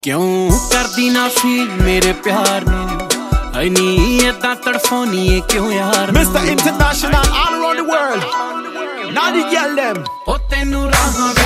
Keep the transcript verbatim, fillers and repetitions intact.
क्यों करदी ना फील मेरे प्यार नू आई नी इदा तड़फोनी है क्यों यार Mister International all around the world now the girl them ओ तेनू राहां